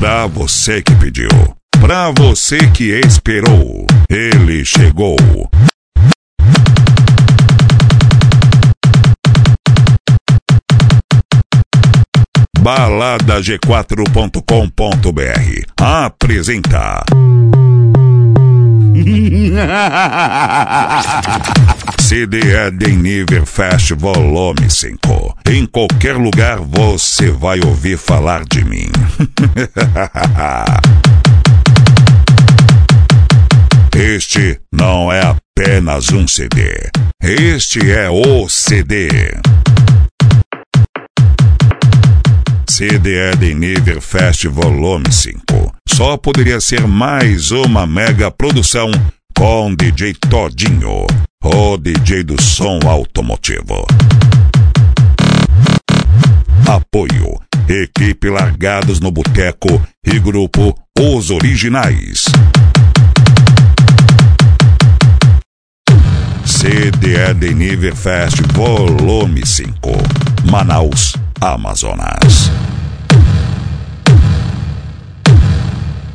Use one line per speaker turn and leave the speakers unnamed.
Pra você que pediu, pra você que esperou, ele chegou. Baladag4.com.br apresenta CD Edenniver Fest Volume 5. Em qualquer lugar você vai ouvir falar de mim. Este não é apenas um CD. Este é o CD. CD Edenniver Fest Volume 5. Só poderia ser mais uma mega produção com DJ Todinho, o DJ do som automotivo. Apoio: equipe Largados no Boteco e grupo Os Originais. CD Edenniver Fest Volume 5, Manaus, Amazonas.